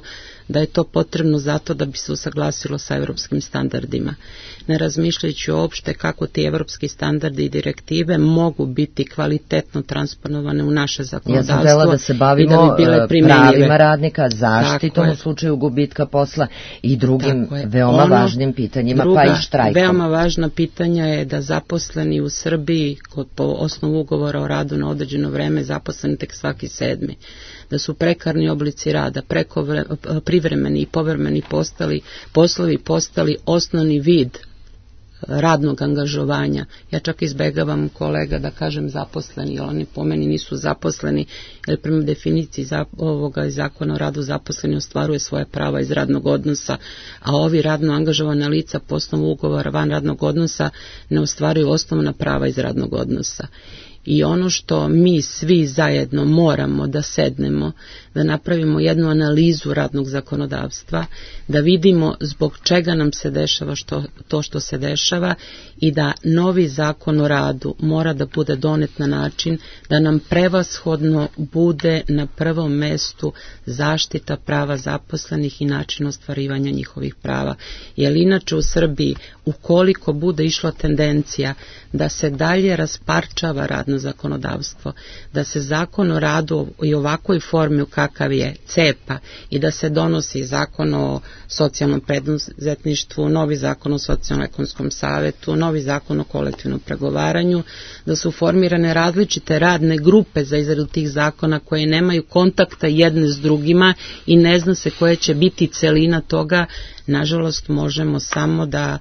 Speaker 7: da je to potrebno zato da bi se usaglasilo sa evropskim standardima. Ne razmišljajući uopšte kako ti evropski standardi i direktive mogu biti kvalitetno transponovane u naše zakonodavstvo.
Speaker 4: Ja sam htjela da se bavimo pravima radnika, zaštitom u slučaju gubitka posla i drugim veoma važnim pitanjima, pa i štrajkom.
Speaker 7: Veoma važna pitanja je da zaposleni u Srbiji po osnovu ugovora o radu na određeno vreme zaposleni tek svaki 7. Da su prekarni oblici rada, privremeni i povremeni poslovi postali osnovni vid radnog angažovanja. Ja čak izbegavam kolega da kažem zaposleni, jer oni po meni nisu zaposleni, jer prema definiciji ovoga zakona o radu zaposleni ostvaruje svoje prava iz radnog odnosa, a ovi radno angažovana lica po osnovu ugovora van radnog odnosa ne ostvaruju osnovna prava iz radnog odnosa. I ono što mi svi zajedno moramo da sednemo, da napravimo jednu analizu radnog zakonodavstva, da vidimo zbog čega nam se dešava to što se dešava i da novi zakon o radu mora da bude donet na način da nam prevashodno bude na prvom mestu zaštita prava zaposlenih i način ostvarivanja njihovih prava. Jer inače u Srbiji, ukoliko bude išla tendencija da se dalje rasparčava radno zakonodavstvo, da se zakon o radu i ovakvoj formi u kakav je cepa i da se donosi zakon o socijalnom preduzetništvu, novi zakon o socijalno-ekonomskom savetu, novi zakon o kolektivnom pregovaranju, da su formirane različite radne grupe za izradu tih zakona koje nemaju kontakta jedne s drugima i ne zna se koja će biti celina toga. Nažalost, možemo samo da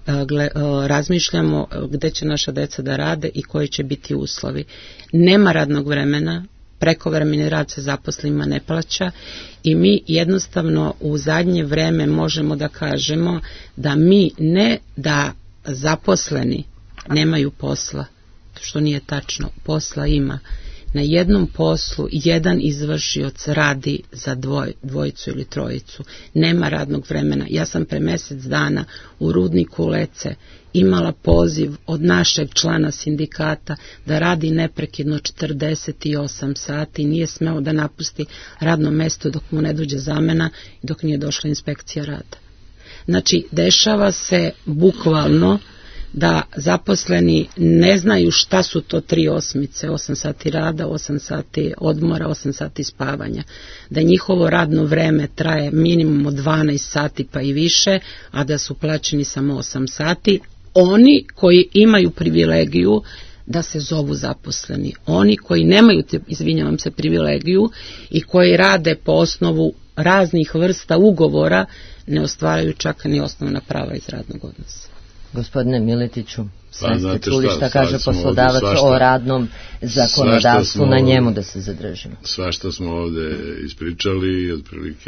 Speaker 7: razmišljamo gde će naša deca da rade i koji će biti uslovi. Nema radnog vremena, prekovremeni rad se zaposlenima ne plaća i mi jednostavno u zadnje vreme možemo da kažemo da mi ne da zaposleni nemaju posla, što nije tačno, posla ima. Na jednom poslu jedan izvršioc radi za dvojicu ili trojicu. Nema radnog vremena. Ja sam pre mjesec dana u rudniku Lece imala poziv od našeg člana sindikata da radi neprekidno 48 sati. Nije smeo da napusti radno mesto dok mu ne dođe zamena i dok nije došla inspekcija rada. Znači, dešava se bukvalno da zaposleni ne znaju šta su to 3 osmice, 8 sati rada, 8 sati odmora, 8 sati spavanja. Da njihovo radno vreme traje minimum od 12 sati pa i više, a da su plaćeni samo 8 sati. Oni koji imaju privilegiju da se zovu zaposleni. Oni koji nemaju, izvinjavam se, privilegiju i koji rade po osnovu raznih vrsta ugovora ne ostvaraju čak ni osnovna prava iz radnog odnosa.
Speaker 4: Gospodine Miletiću, sve ste čuli šta kaže poslodavac o radnom zakonodavstvu, na njemu da se zadržimo.
Speaker 6: Svašta smo ovde ispričali, otprilike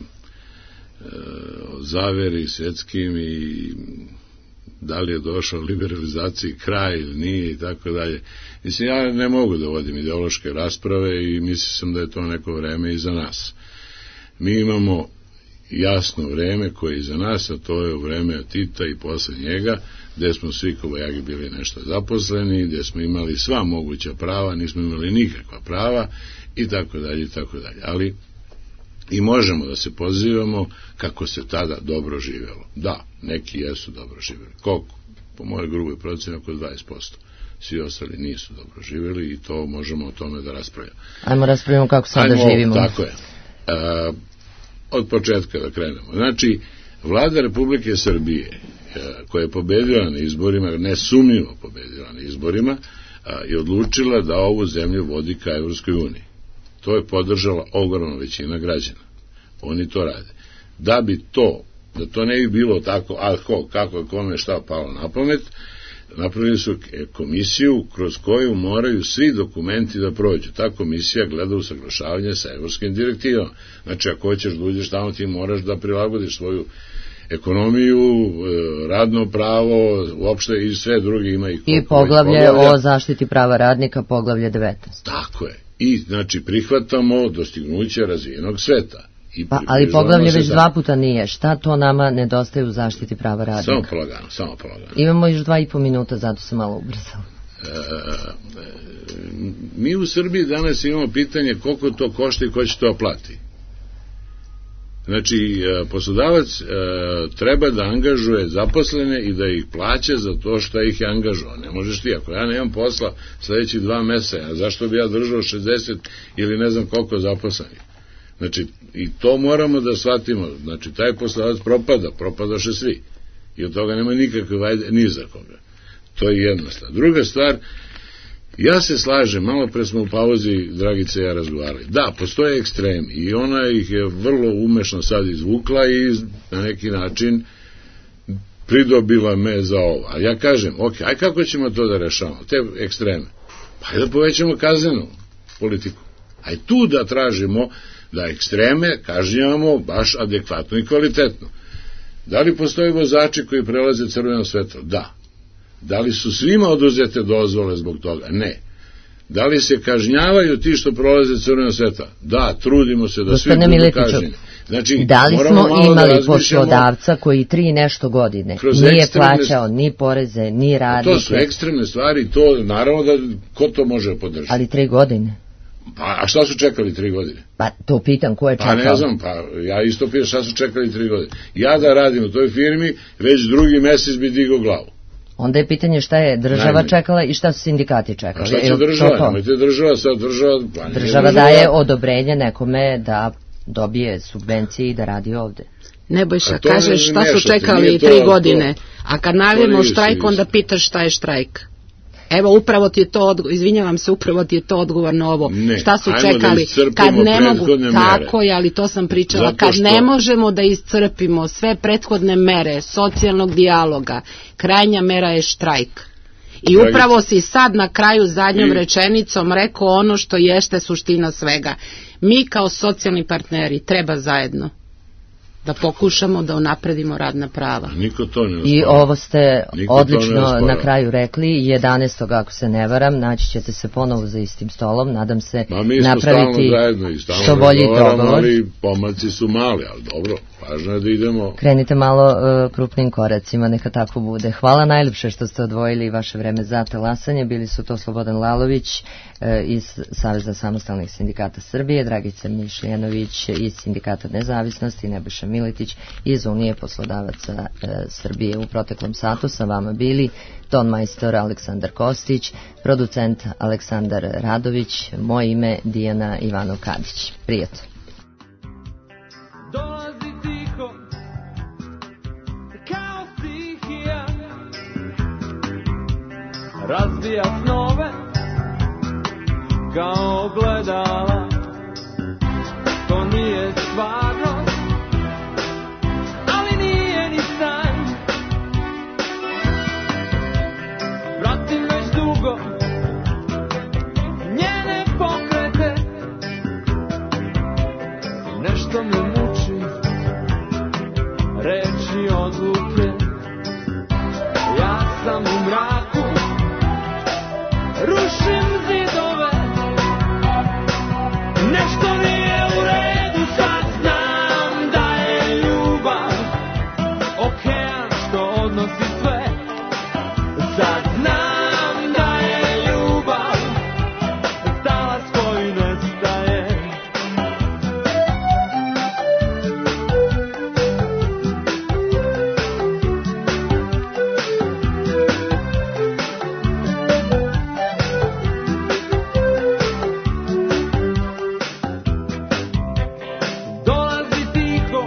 Speaker 6: o zaveri svetskim i da li je došao liberalizaciji kraj ili nije i tako dalje. Mislim, ja ne mogu da vodim ideološke rasprave i mislim sam da je to neko vreme iza nas. Mi imamo jasno vreme koje je iza nas, a to je u vreme Tita i posle njega, gde smo svi kobajagi bili nešto zaposleni, gde smo imali sva moguća prava, nismo imali nikakva prava i tako dalje i tako dalje. Ali i možemo da se pozivamo kako se tada dobro živelo. Da, neki jesu dobro živeli. Koliko? Po mojoj gruboj proceni oko 20%. Svi ostali nisu dobro živeli i to možemo o tome da raspravljamo.
Speaker 4: Ajmo raspravljamo kako sada živimo.
Speaker 6: Tako je. Od početka da krenemo. Znači, vlada Republike Srbije, koja je pobedila na izborima, nesumnjivo pobedila na izborima, je odlučila da ovu zemlju vodi ka Evropskoj uniji. To je podržala ogromna većina građana. Oni to rade. Da to ne bi bilo tako ad hoc, kako je kome šta palo na pamet, napravili su komisiju kroz koju moraju svi dokumenti da prođu. Ta komisija gleda usaglašavanje sa evropskim direktivama. Znači, ako hoćeš da uđeš tamo, ti moraš da prilagodiš svoju ekonomiju, radno pravo, uopšte i sve drugi ima
Speaker 4: i poglavlje o zaštiti prava radnika, poglavlje 19.
Speaker 6: Tako je. I znači prihvatamo dostignuće razvijenog sveta.
Speaker 4: Ali poglavlje već 2 puta nije. Šta to nama nedostaje u zaštiti prava radnika?
Speaker 6: Samo polagano.
Speaker 4: Imamo još 2,5 minuta, zato se malo ubrzalo.
Speaker 6: Mi u Srbiji danas imamo pitanje koliko to košta i ko će to plati. Znači, poslodavac treba da angažuje zaposlene i da ih plaća za to što ih je angažovao. Ne možeš ti, ako ja nemam posla sledećih 2 meseca, zašto bi ja držao 60 ili ne znam koliko zaposlenih? Znači, i to moramo da shvatimo. Znači, taj poslodavac propadaše svi. I od toga nema nikakve vajde, ni za koga. To je jedna stvar. Druga stvar, ja se slažem, malo pre smo u pauzi, Dragica i ja razgovarali. Da, postoje ekstremi i ona ih je vrlo umešno sad izvukla i na neki način pridobila me za ovo. A ja kažem, ok, aj kako ćemo to da rešavamo, te ekstreme? Pa da povećamo kaznenu politiku. Aj tu da tražimo da ekstreme kažnjavamo baš adekvatno i kvalitetno. Da li postoji vozači koji prelaze crveno svetlo? Da. Da li su svima oduzete dozvole zbog toga? Ne. Da li se kažnjavaju ti što prolaze crveno svetlo? Da, trudimo se da svi budu kažnjeni. Znači,
Speaker 4: da li smo imali poslodavca koji 3 nešto godine nije plaćao ni poreze, ni radnike?
Speaker 6: To su ekstremne stvari, to naravno da ko to može podržati?
Speaker 4: Ali 3 godine.
Speaker 6: Pa, a šta su čekali 3 godine?
Speaker 4: Pa to pitam, ko je čekao?
Speaker 6: Pa ne znam, pa ja isto pitam šta su čekali 3 godine. Ja da radim u toj firmi, već 2. mesec bi digao glavu.
Speaker 4: Onda je pitanje šta je država čekala i šta su sindikati čekali.
Speaker 6: A šta će država? Nemojte država, sad država...
Speaker 4: Država daje odobrenje nekome da dobije subvencije i da radi ovde.
Speaker 15: Nebojša, kažeš šta su čekali 3 godine, a kad najavimo štrajk, onda pitaš šta je štrajk. Evo, upravo ti je to, izvinjavam se, upravo ti je to odgovor na ovo.
Speaker 6: Ne,
Speaker 15: šta su čekali? Kad ne mogu, tako je, ali to sam pričala, kad ne možemo da iscrpimo sve prethodne mere socijalnog dijaloga, krajnja mera je štrajk. I upravo si sad na kraju zadnjom rečenicom rekao ono što jeste suština svega. Mi kao socijalni partneri treba zajedno da pokušamo da unapredimo radna prava.
Speaker 6: Niko to ne ospava.
Speaker 4: I ovo ste odlično na kraju rekli, 11. ako se ne varam, naći ćete se ponovo za istim stolom, nadam se napraviti što bolji dogovor.
Speaker 6: Ali pomaci su mali, ali dobro, važno je da idemo...
Speaker 4: Krenite malo krupnim koracima, neka tako bude. Hvala najljepše što ste odvojili vaše vreme za talasanje, bili su to Slobodan Lalović iz Saveza samostalnih sindikata Srbije, Dragica Mišljenović iz Sindikata nezavisnosti, Nebojša Miletić iz Unije poslodavaca Srbije. U proteklom satu sa vama bili ton majstor Aleksandar Kostić, producent Aleksandar Radović, moje ime Dijana Ivanov Kadić. Prijatno.
Speaker 16: Dolazi tiho, kao stihija, razbija snove, kao ogledala, to nije stvarnost, ali nije ni san. Pratim već dugo njene pokrete, nešto me muči, reči odluke. Ja sam u mraku, rušim zidove, nešto nije u redu, sad znam da je ljubav okean što odnosi sve. Sad znam da je ljubav talas koji nestaje. Dolazi tiho,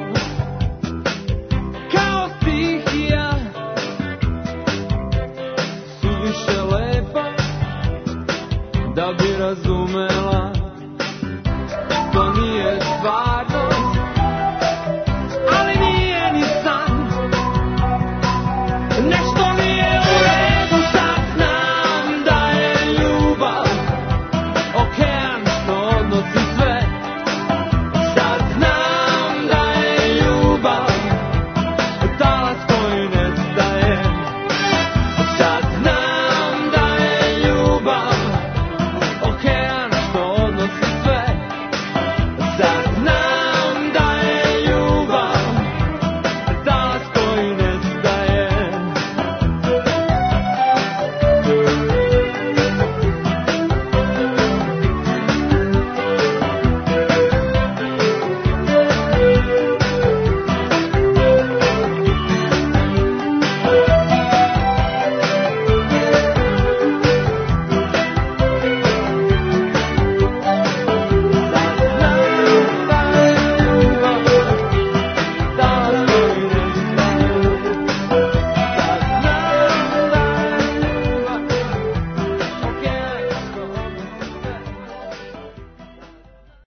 Speaker 16: kao stihija, suviše lepa da bi razumela.